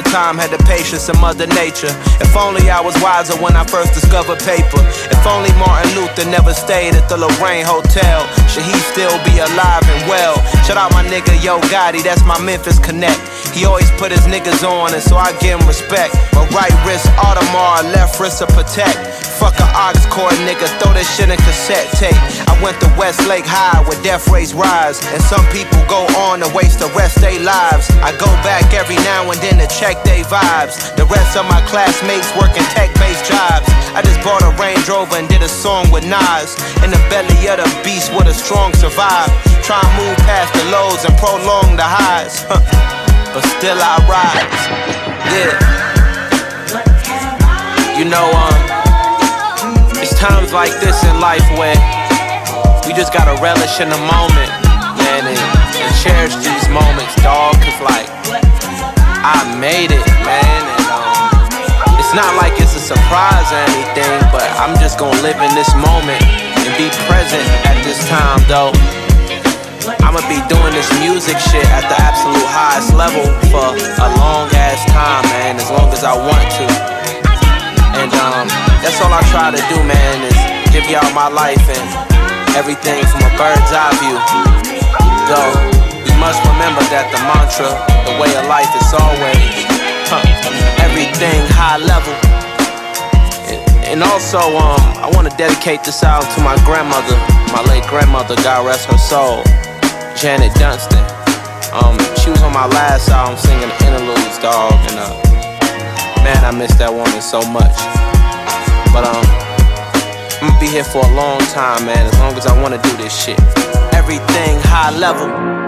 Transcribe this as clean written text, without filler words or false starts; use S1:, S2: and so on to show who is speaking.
S1: time, had the patience of Mother Nature. If only I was wiser when I first discovered paper. If only Martin Luther never stayed at the Lorraine Hotel, should he still be alive and well? Shout out my nigga Yo Gotti, that's my Memphis connect. He always put his niggas on, and so I give him respect. My right wrist Audemars, left wrist a Protect. Fuck a aux cord nigga, throw that shit in cassette tape. I went to Westlake High where death rates rise, and some people go on to waste the rest of their lives. I go back every now and then to check they vibes. The rest of my classmates working tech-based jobs. I just bought a Range Rover and did a song with Nas. In the belly of the beast where the strong survive. Try and move past the lows and prolong the highs. But still I rise. Yeah. You know, it's times like this in life where we just gotta relish in the moment, man, and cherish these moments, dog. Cause like, I made it, man, and it's not like it's a surprise or anything, but I'm just gonna live in this moment and be present at this time, though. I'ma be doing this music shit at the absolute highest level for a long ass time, man, as long as I want to. And that's all I try to do, man, is give y'all my life and everything from a bird's eye view. Though, we must remember that the mantra, the way of life is always everything high level. And also, I want to dedicate this album to my grandmother, my late grandmother, God rest her soul, Janet Dunstan. She was on my last album singing the interludes, dog, and man, I miss that woman so much. But I'm gonna be here for a long time, man, as long as I wanna do this shit. Everything high level.